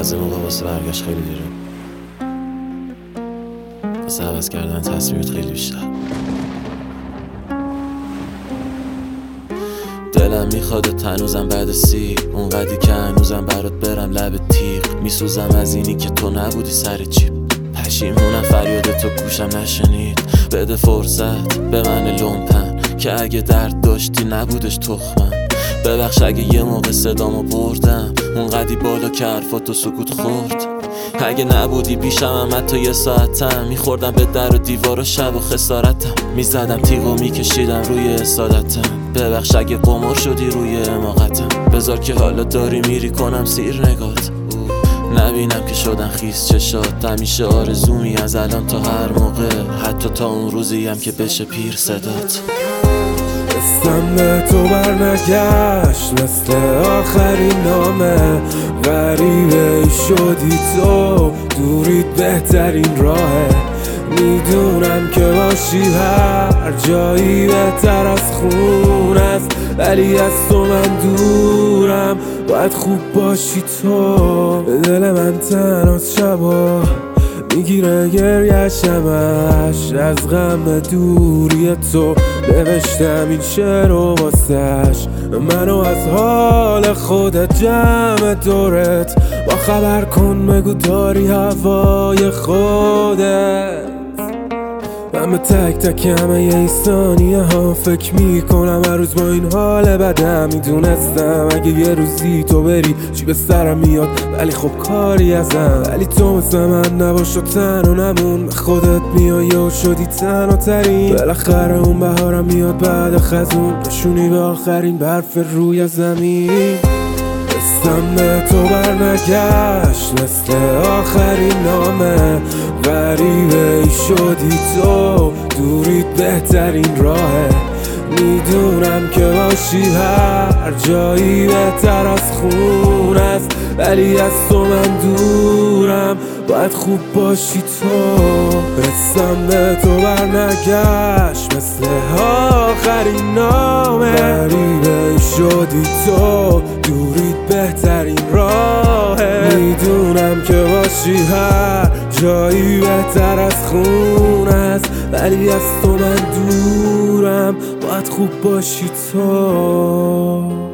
بعضی موقع واسه برگشت خیلی دیره، واسه عوض کردن تصمیمت خیلی بیشتر. دلم میخواد هنوزم بعد اونقدی که هنوزم برات برم لب تیغ. میسوزم از اینی که تو نبودی سر جیب، پشیمونم فریاد تو گوشم نشنید. بده فرصت به من لومپن که اگه درد داشتی نبودش تخمم. ببخش اگه یه موقع صدامو بردم اونقدی بالا که حرفاتو سکوت خورد. اگه نبودی پیشم هم حتی یه ساعتم میخوردم به در و دیوار و شب و خسارتم. میزدم تیغ و میکشیدم روی حسادتم. ببخش اگه قمار شدی روی حماقتم. بذار که حالا داری میری کنم سیر نگات، نبینم که شدن خیس چشات. همیشه آرزومی از الان تا هر موقع، حتی تا اون روزی هم که بشه پیر صدات. دستم به تو برنگشت مثل آخرین نامه. غریبه ای شدی تو، دورید بهترین راهه. میدونم که باشی هر جایی بهتر از خون است، ولی از تو من دورم، باید خوب باشی تو. دل من تنهاست شبا میگیره گریه‌شمش، از غم دوری تو نوشتم این شعر و واسش. منو از حال خودت جمع دورت با خبر کن، بگو داری هوای خودت. من به تک تک همه یه ثانیه ها فکر میکنم هر روز با این حال بدم. میدونستم اگه یه روزی تو بری چی به سرم میاد، ولی خب کاری ازم. ولی تو مثل من نباش و تنها نمون، به خودت میای و شدی تنها ترین. بالاخره اون بهارم میاد بعد خزون، نشونی به آخرین برف روی زمین. دستم به تو برنگشت مثل آخرین نامه. غریبه ای شدی تو، دورید بهترین راهه. میدونم که باشی هر جایی بهتر از خون است، ولی از تو من دورم، باید خوب باشی تو. دستم به تو برنگشت مثل آخرین نامه. غریبه ای شدی تو، دورید بهترین راهه. میدونم که باشی هر جایی بهتر از خون است، ولی از تو من دورم، باید خوب باشی تو.